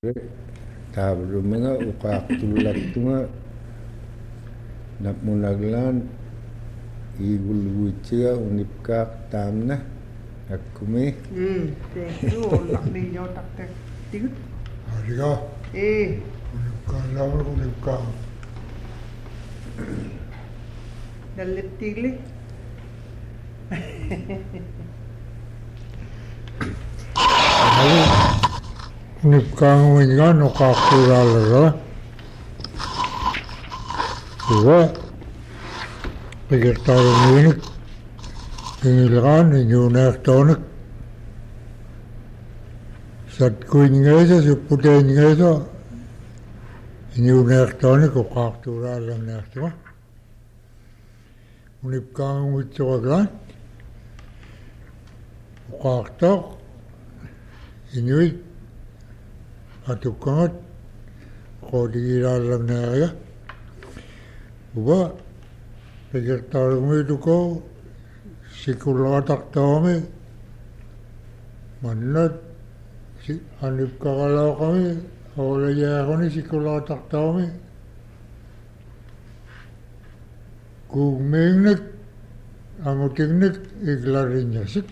Tabrumanga uqaqtullaktunga napmunaglan igulguchiga unipkaq tamna akkumi Itu lakni nyo taktek tigut. Ariga, unipkaq lawan unipkaq. Dalit tigli. Unipkaq wingan uqaqturalaga. Iwa pigirtaruminik ingilgan inyunaqtonik satkuingesa supputeingesa inyunaqtonik uqaqturalagnaqtuma unipkaq witsuaglan uqaqtoq inuit atukkangat qodigiralagnaaga uba pigirtarumituko sikulaqataqtaami mannat anipkaqalaqami awlayaaquni sikulaqataqtaami kuugmiignik angutignik iglarinñasik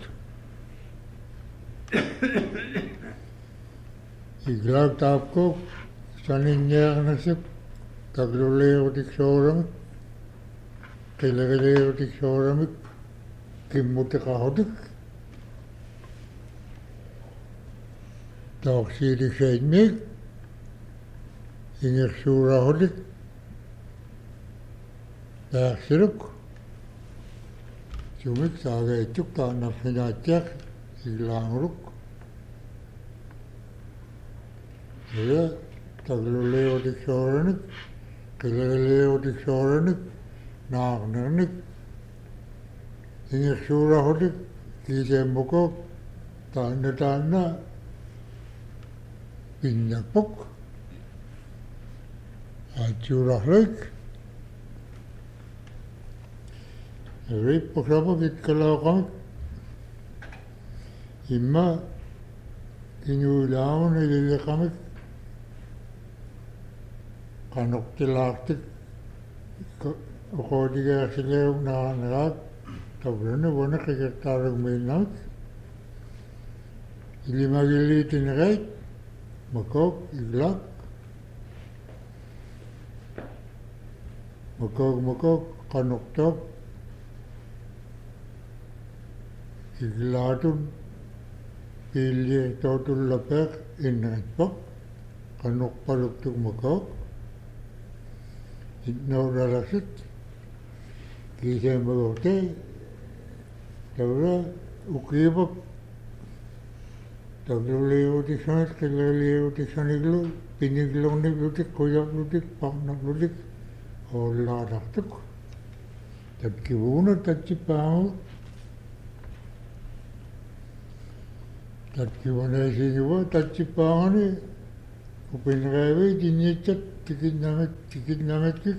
iglaq taapkuk saninñeaqnasik tagluleerutik sooramik qilagaleerutik sooramik kimmutiqahutik tauqsiitik seitmiik ingirsuurahutik taaqsiruk sumik saageittuk taannarfinaatiaq iglaanguruk ila tagluleerutik sooranik qilagaleerutik sooranik naaqnarnik ingirsuurahutik kiiseemmukuk taanna pinnapuk aatsuurarlik riippusapuk itkalaaqamik imma inuilaamun ililiqamik qanuqtilaartik uqoodigaarsileeruk naaqaneraat tabrani wana qigirtaarugmiinnamik ilimagiliitinerait makok iglaq makok qanuqtoq iglaatun piilliirtootullapeeq inneritpak qanuqqaluktuk makok itnooralaksit kiiseemmagurte tabra uqiipak tagluleerutiksanit qilagaleerutiksaniglu pinigluuniglutik quyaqlutik paqnaqlutik oollaarartuk tatkivuuna tatsippaangu tatkivuneesiiguva tatsippaangani upinreevi tinniitsat tikitnametkik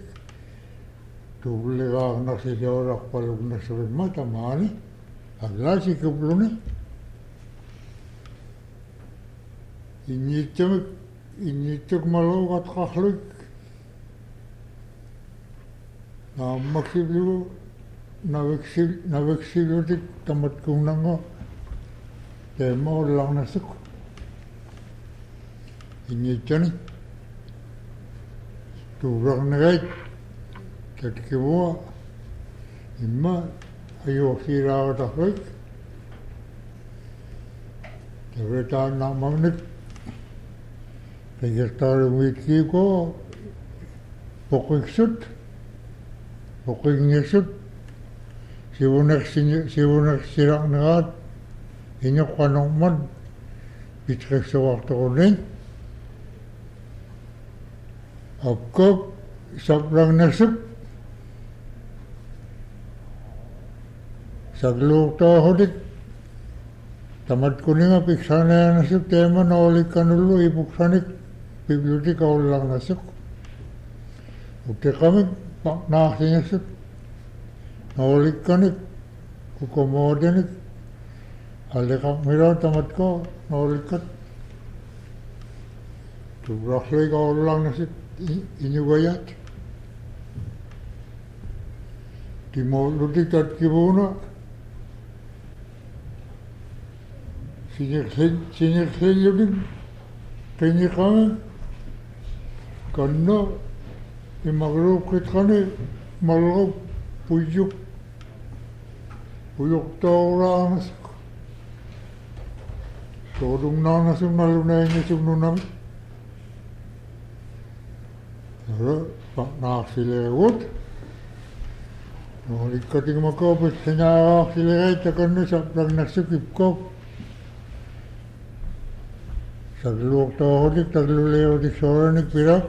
tuulligaarnarsisoorarpalugnassavimma tamaani aglaasikupluni inniitsuk maluuqatqarluik naammaksivlugu naviksilutik tamatkunnanga teema ollarnassuk inniitsani tuulernerait tatkivua imma ajuorsiilaarutarluik tavetaannaarmagnik qigirtaarumiitkiiko poqignissut sivunersilaqneraat iñoqqanorman pitqissuartorunin akkok saplagnassuk sagluurtoohutik tamatkuninga piksaneernassuk teema noolikkanullu ipuksanik piplutik aullarnassuk uttiqamik paqnaarsingassuk noolikkanik ukomoodenik alliqaqmilaa tamatko noolikkat Tubrahliga ollangasit inuvajat. Timolutik tatkivuna. Sinirkhillutik qiniqama kanna imagruqitqani malrup puyuqtooraanas soodumnaanasum nalunaingasumnunami ara naarsileegut nolikkatigmakopis sinaaraarsilereita kanna saplagnassukipkop sagluuqtoorutik tagluleerutik sooranik pirak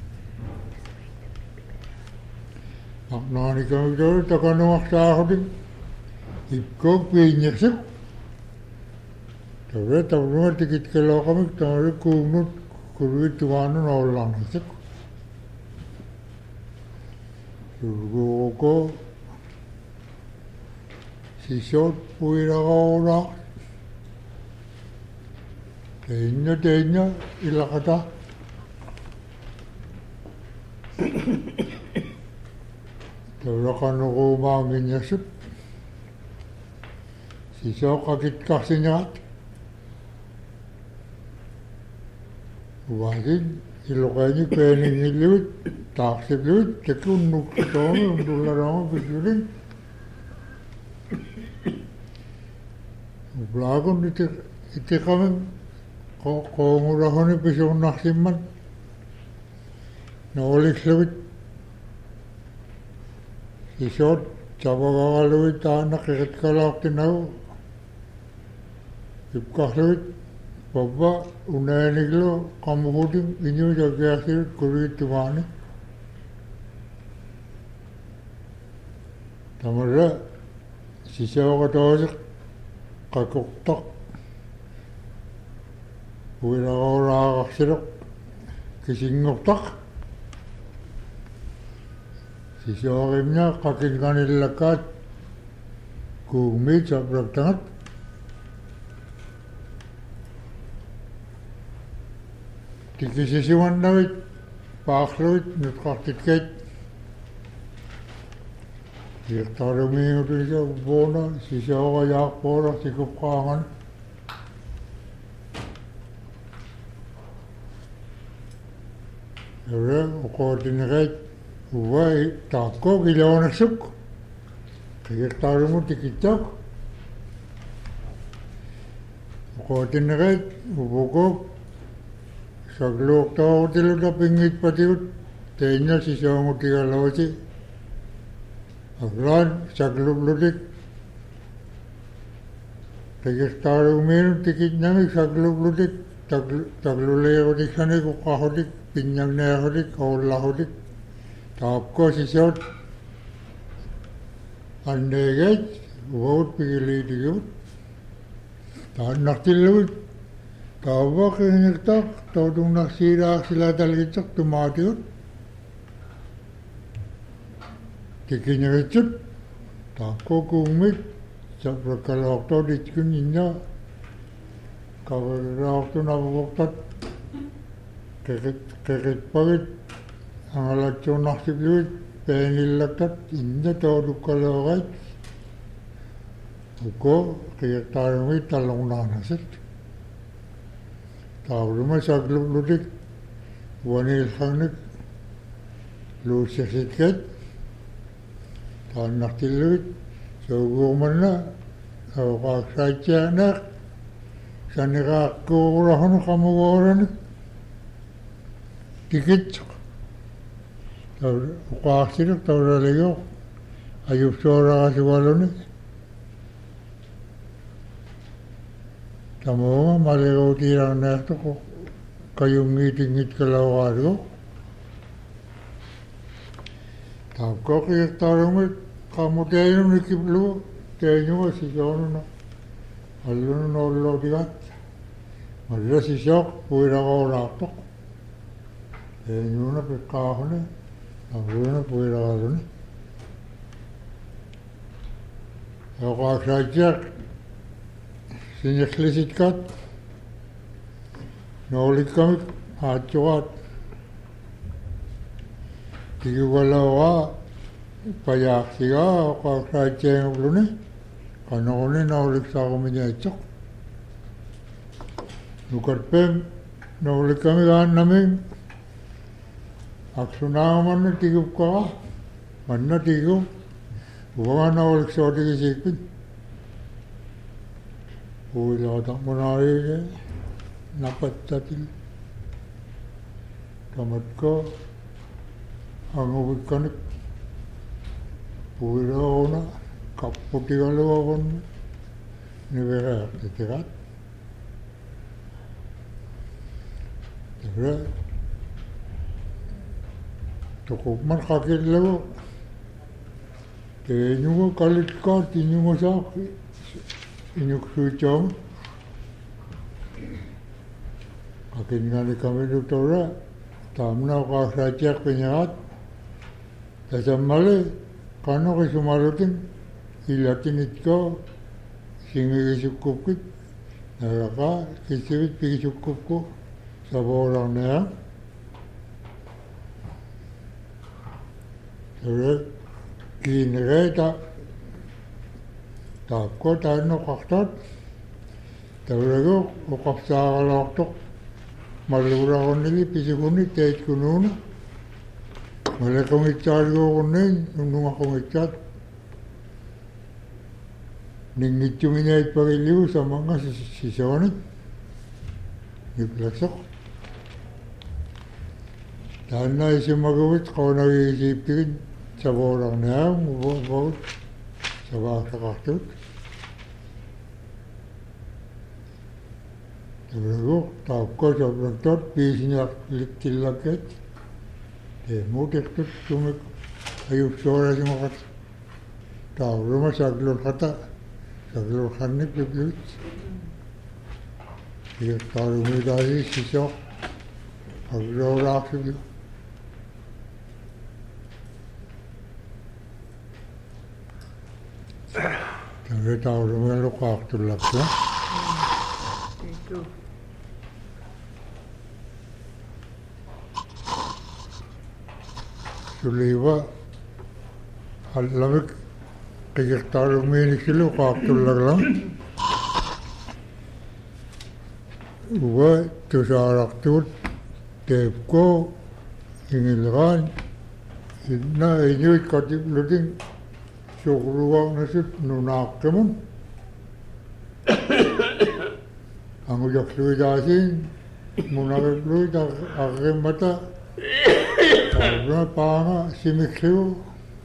naqnaanikamiktoru takanuaqsaarutik ipkop piinnirsik tavre tavruma tikitkelooqamik tamari kuugnut kurvittumaanun oollarnisik surguuruko sisot puiraqauraaq teenya ilaqata tavlaqanuquumaaminnirsut sisooqakitkarsiñaat uvasin iloqaini peeningilluit taarsipluit takunnuqsitoonu undullarama pisurin uplaagun itiqamin qoongurahuni pisuunnarsimman noolikluit sisot savagaraluit taanna qiqitkalaartinagu ipkarluit pavva unaaniglu qamuhutim inuutakiarsilut kurvittumaani tamarra sisooqatoosiq qakuqtaq uiraqauraaqarsiluq kisingortaq sisooqimna qakilganillakkaat kuugmiit saplaktangat tikisisiwannavit paaqluit nutqartitkait iiqtarumiingutulisa uppuuna sisooqayaaqpuula sikuqqaangan ere uqootineqait uva taakkoq iloonaksuk qiiqtarumu tikittaaq uqootineqait upukuup sagluuqtoorutilluta pingiitpatigut teenya sisoongutigaloosi aglaan sagluplutik qiiqtarumiinut tikitnamik sagluplutik tagluleerutiksanik uqqahutik pinnagneerutik oullahutik taakko sisoot anneegait uvagut pigiliitigigut taannartillugut taavvaqiinirtaq tootungnarsiiraarsilatalgitaq tumaatigut tikineritsut taakko kuummit saprakkaloortoot itkun inna kaveraartun avuqtat qiqitpagit angalatsuunnarsipligut peengillaktat inna tootukkaloogait uko qiiqtaarumit talluqnaanasat taavluma sagluplutik uaniilqagnik luussirsitkait taannartilluit sauguumanna auqaaqsaitsianeeq saniqaaqkuurahunu qamugoораник tikitsoq uqaarsiluq tauraligoq ajupsooraqasugaluni tamuunga maligoutiirarneertuq kayungiitingitkalauqaaligoq taakko qiiqtaarumit qammuteenum nikiplugu teenyuga sisoonuna allunu noollootigaat marra sisooq puiraqauraartoq teenyuuna piqqaaquni avruuna puiraqaluni auqaaqsaitiaq siniqlisitkaat noolikkamik acuat tiwalawa payak siya ka kaceng ulune kanone naulik sa kuminya cok nukat pem naulik kami kan naming aksunaman na tigup ka man na tigup bukan naulik sa tigisipin ulah mo na rin napat tatil tamat ko ang uwit kanik puwira ako na kaputi kalawa ko ni Vera titirat Vera tukup man kakit lawa kaya inyo kalit ka tinyo mo sa inyo kusutiyong akin nga ni kami doktora tamna ka sa cek penyahat tasamale kano ki sumarutin ilatinit ko singi kisukupkit naraka kisivit pikisukup ko sa borang na yan sore kinire tap ko tayo no kaktat tayo ukapsa kalaktok malura ko nili pisikuni tait kununa Mala kong ityar ko kunin, nung akong ityar. Ningit yung inayit pagiliw sa mga sisonit. Niplasok. Dahil na isi magawit ko nag-iisipin sa borang na yan, mubawit sa baka kaktot. Sabi ko, tawag ko sa bragtot, pisi niya tilagket. Mutik tu cuma ayub suara cuma kat tahu rumah saglur khanik biblit dia tahu medali sisok aglur akhir tapi tahu rumah lu waktu laksa Itu. Suliwa halamik kikiktarong minikilo kaktulag lang. Uwa tusaraktut tep ko ingilkan na inyuit katipluting sukruwang nasit nunak kemun. Ang ujak suwidasin munakit luit aking mata Karena panga simikliw,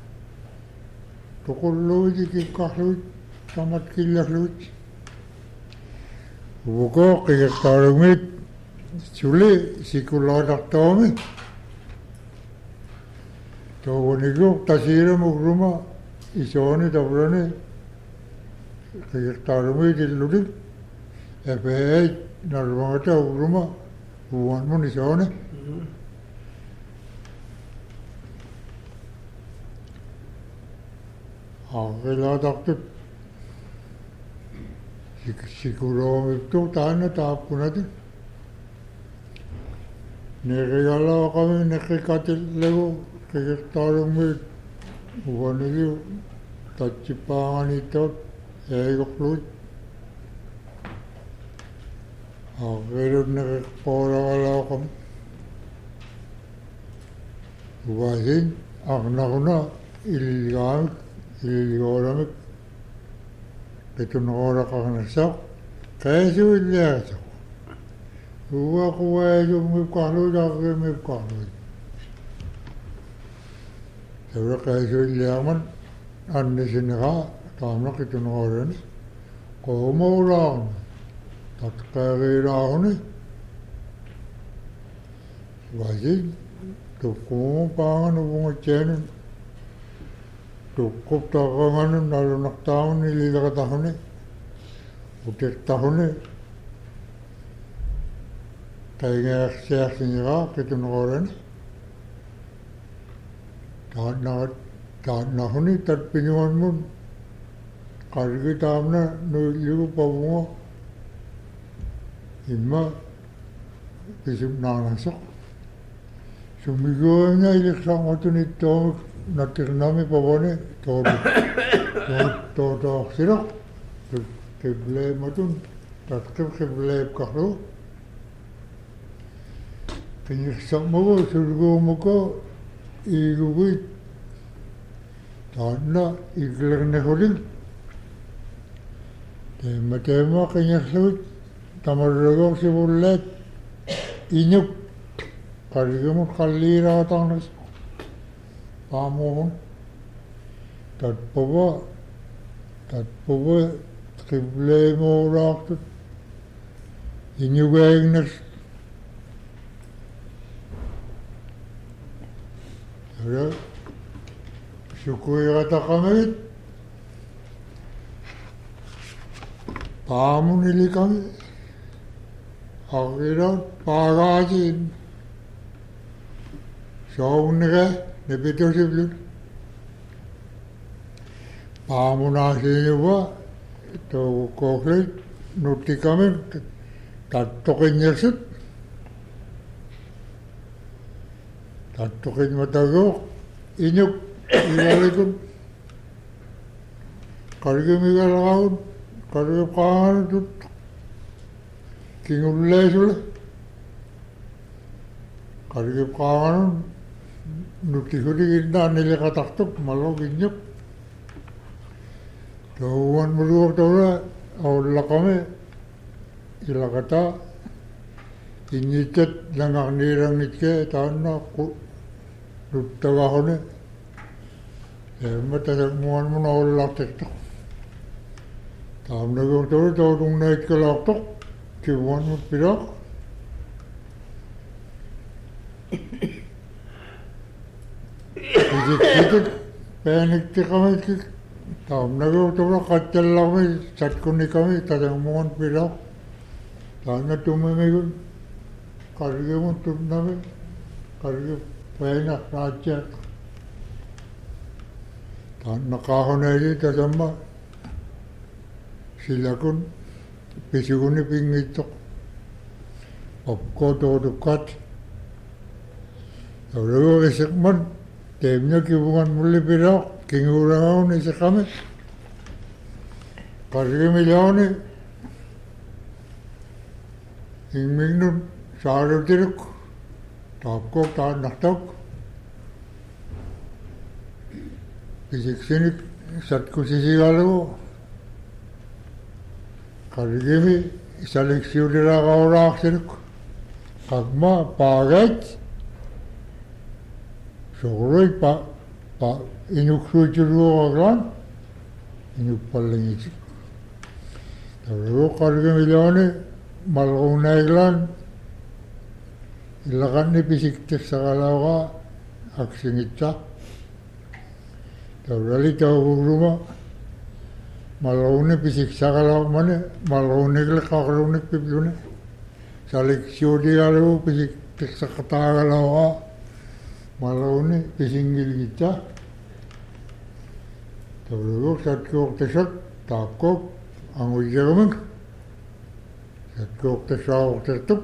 tukul luit, ikikak luit, tamat kilak luit. Buko kaya tarumit, suli sikuladak tomi. Tawanigo tasira mugruma, isoni tabrani, kaya tarumit iludik. Epe narwangata ugruma, buwan mo isoni. Kailangan takot. Siguro itu tahan na tahap ko natin. Nakikala kami nakikatil lego. Kikiktarong may uwan nila. Tatsipangan ito. Egoklut. Kailangan nakikipora kala kami. Uwasin. Ang nakuna. Iligamit. Iligamit. Ito nakora ka nasak. Kaya siya iligasak. Uwa kuwa yung may kahlod. Ako may kahlod. Sabi kaya siya iligaman. Ano sinika. Tama ito nakora ni. Kung maurang. Tatkakira ako ni. Wasin. Tukong pangan ubunga tiyanin. Cukup takangan nalunak tahun nililakat tahun ni, utik tahun ni, tayo siya sinira kita nakoran, tahan nahon ni tat pinyuan mo, kargi tahun na nuligo pa bunga, ima pisum naanasok. Sumigonya ilik sangatun itu natirnami pabone todo sirok. Keble matun tatkib keble kahro. Kenyeksak mo surgo mo ko iguit. Tanna iglerne holing. Tema kenyeksak tamaragok sibulat inyuk. Karigam kallira tanas pamohon tatpava kible morak inyugagnas ara sukuirata kamit pamunili kami akhirat parajin Saunere nebitosiblut. Paamunasinuva to koklet nutikamen tattokinyersut. Tattokin matagok inyuk ilalikun. Kargimigalagaun kargipakaanatut kingullesule. Kargipakaanatut Nutihuri inda nilikataktuk malo ginyuk. Tuwan meluak taura awla kami ilakata inyitet langak nirang nitke taana ku nuttawahone. Matasak muan mun awla tektok. Taam nagak taura taurung nait kalaktok kiwan mut pirak. Itu panik kami tahu naga tu kacau kami catkuni kami tadang mohon pirak tanya tu memang karya tu nama karya panik raja tanya kahon aja tadamma silakan pesikuni pingitok opko tu dekat kalau esekman Temnya kibukan muli pirak, kingurang ni sekame. Karya milaw ni, ingming nun saaraw tiruk, tapkok taan naktok. Pisik sinik, satko sisigalaw. Karya mi, saliksiw dira kaurak tiruk. Kagma, pagat. Soalnya pak inuk suju agran, inuk paling itu. Kalau karya milane malau naiklan, ilakan ni pisik tersakalawa aksi ngita. Kalau lagi tahu rumah malau ni pisik sakalawa mana malau ni kalau kakak ni pipilune, salik siodi kalau pisik tersakalawa. Malau ni pisinggil kita, kalau satkok tesak takok angui jaman, satkok tesak tertuk,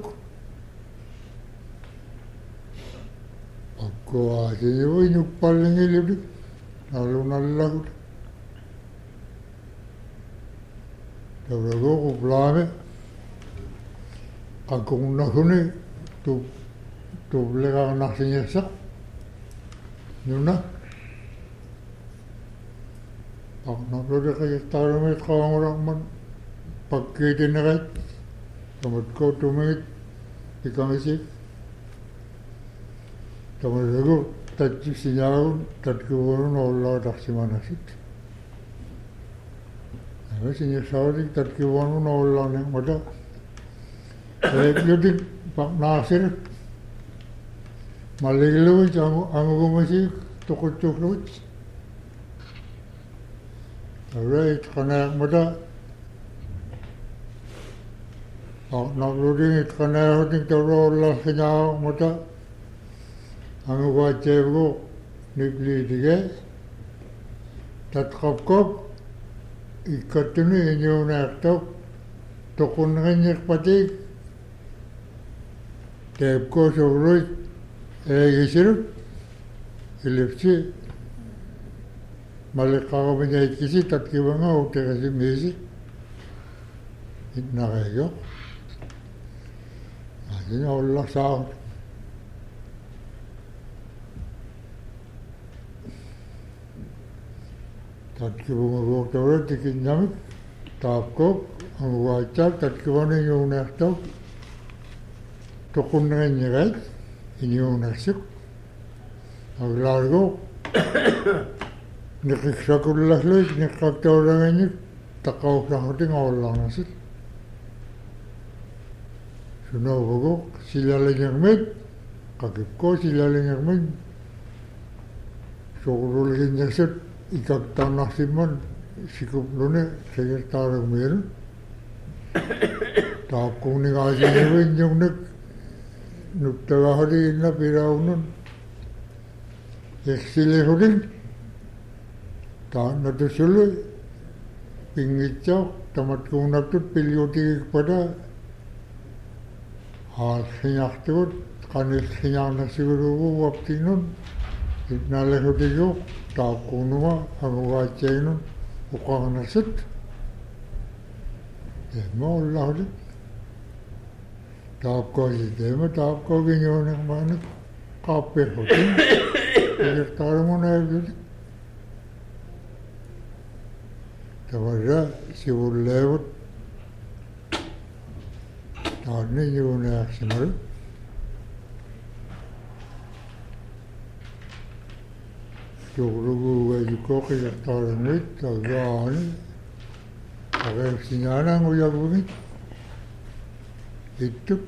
aku aja ni paling ilmu, lalu nallah, kalau aku pelame, aku nak ni tu belega nak senyap. Nuna, pak nak ada kaya taruh kau orang man pakai di negara, kamu kau tumet di kamisi, kamu lego tadi sinyal tadi orang Allah dah simana sit. Ada sinyal sahaja tadi orang Allah ni muda. Saya jadi pak Nasir. Malilu ang masih tukut. Alright, kana muda. Nak ludi kana huding taro Allah sinya muda. Ang wajib nibli dige. Tatkop ikatuni inyo naktok tukun nganyek patik. teepko suuruit eegisirut ilipsi maliqqaqaminaitkisi tatkivanga uteqasimmiisi itnareeyo asina ullarsaaqut tatkivunguruuqtarulat tikinnamik taapkook anguaitsaak tatkivani yuuneertauk toqunnerannirait iniuunarsuk aglaargoo niqiqsakullarluit niqqaktaulangannik taqauqsarrutin awallarnasut sunovugu silalingermit qakipko silalingermit soqululiginnersut ikaktarnarsimman sikuplune segertaaragmiiru taapkuunigaasinervinjungnik nuttagahuli inna piraunnun eksilihulin taannatusulu pingitsauq tamatkuunaktut pilyutigikpada haarsinartugut qanilsinarnasigulugu waptinnun itnalehutiguuq taapkuununga agugaatsainun uqarnarsut emma ullahuli taapkoisi teema taapkogiñuunermaanik qaappihutin igertaarumunaayulit tavarra sivulleevut taanni yuunearsimaru tuqluguugajukko qigertaaramit tagaani ageersinyaanaanguyagvugit ittut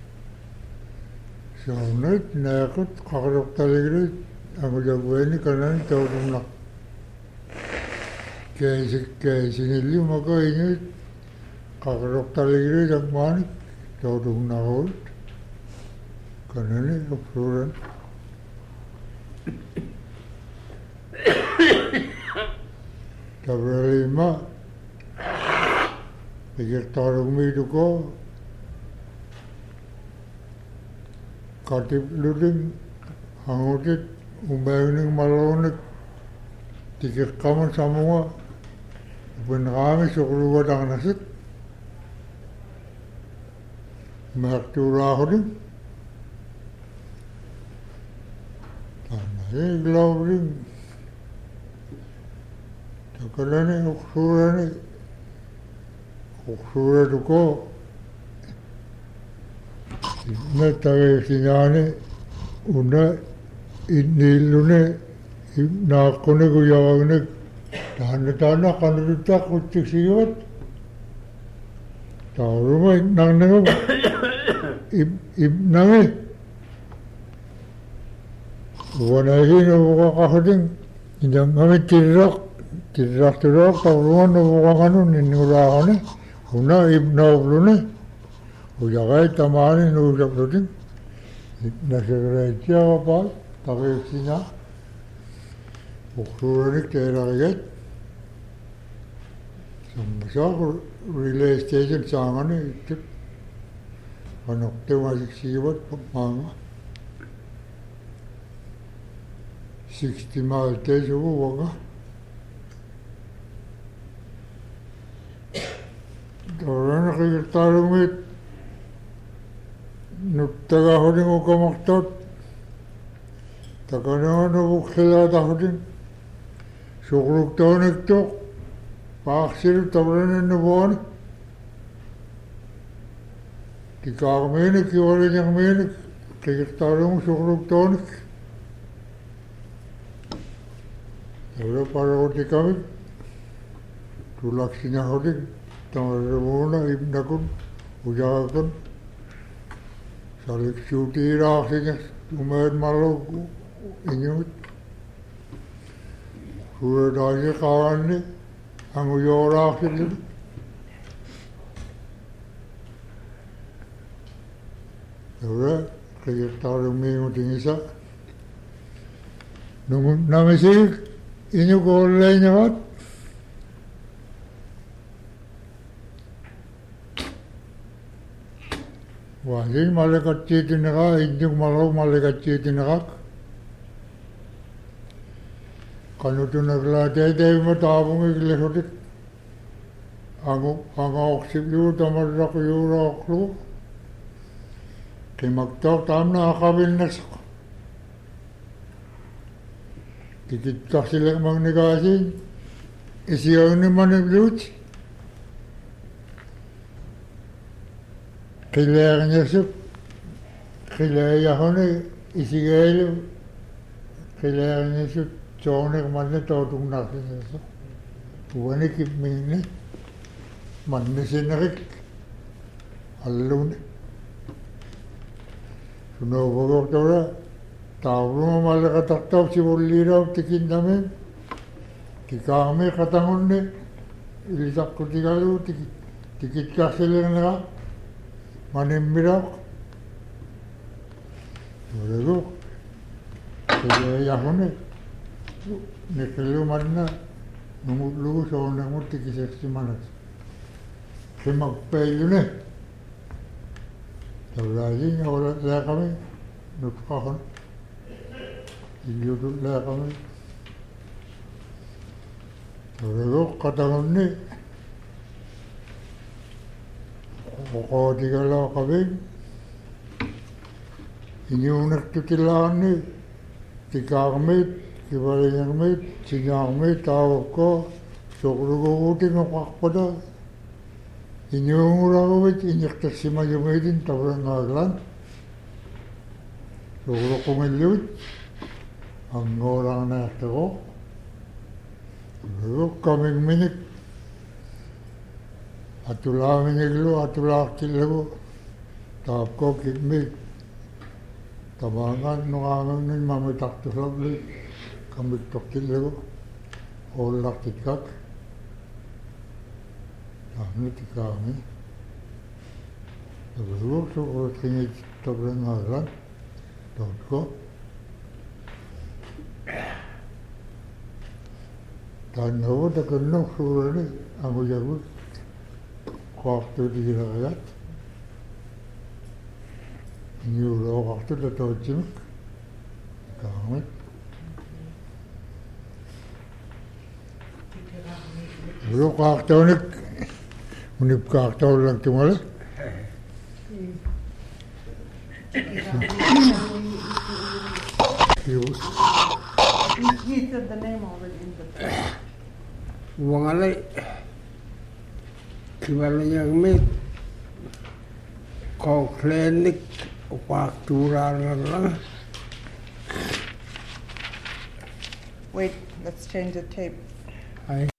saunat naaqut qaqaruqtaligrit anguyagveeni kanani taurunnaq keesinilli makainit qaqaruqtaligrit angmaanik taurunnaqut kanani upsuuran tavralima igertaarugmiituko katiplutin hangutit umbaining maluunik tikiqqamun samunga upenqaami suqlugatarnasut maaqtuuraahutin taanai glauvrin takalani uqsuuratuko inna tageersinyaani una inniillune naaqquni kuyavagnik taana qanututta quttiksigivat tauruma itnarnigu ibnami uvanaihin uvuqaqahutin inangami tirraqturoq tauruman uvuqaqanun innulaaqani una ibnauplune ujagai tamaani nuusaplutin nasegraitsiaqapaat tageersinya uqsuuranik teeraqigat sammasaaq relay station saangani ittut qanuqtimasiksigivat maanga 60 maalteisugu waga taurana qigertaarumit nuttagahulin ukamaqtot takananuvukhilaatahutin suqluktaunektoq paaqsiru tavranannuvuani tikaarmiinik kiwaliñarmiinik qigertaarumu suqluktaunik tavra paragutikavik tulaksiñahutik tamarruuna ibnakun ujagakun saliksuutiiraaqsiñas umeet maluk iñumit suuretaasi qaaranni anguyooraaqsillit tavra qigertaarumiigutingisa namisik iñukoolleiñavat Wajin malaikat citinaka, injung malau malaikat citinaka. Kanutu naglatay tayo matabong iglesotit. Ang oksip yu tamarrak yu raklu. Kay magtak tam na akabil nasak. Tikitak sila magnegasin. Isiyaw ni maniblut. Kailangan niya siya. Kailangan ko na isigay. Kailangan niya siya. Chonek manne tautung nakin niya. Tuwani kipming ni. Manne sinarik. Alun. Sunobagok tawra. Tawro malakataktaw si Boliraw tikin namin. Tikami katangon ni. Ilisak ko tikalo. Tikit kasilang na. Manimbirak. Lalu, saya ni, ni kalau mana, nunggu lu seorang nunggu tiga seksi mana, semak pelu ni, terlagi orang lelaki kami, nutkahan, hidup lelaki kami, lalu kata ni. Kau tinggal kami, ini unek tu tilaan ni, tiga kami, kibali kami, sinyal kami, tahu ko, sokru ko uti ngapak pada, ini orang kami, ini tersima jumedin, tahu ngaglan, sokru ko melut, anggolang nak tahu, lalu kami minik. Atulah meneglu, atulah kilagu, tapko kitmik, tabangan nungangan ni mami taktu sabli, kami tok kilagu, olak tikak, kami tikami, lalu so tinggi tabrengaran, tapko, dan hawa tak kenal surani, aku jago. Waktu di rakyat, nyuruh waktu datang cilik, kami. Lalu waktu ni, menip waktu orang tu malah. He said the name already in the Wangalay. Kibalanya kami kau klinik waktu rara. Wait, let's change the tape. Ay.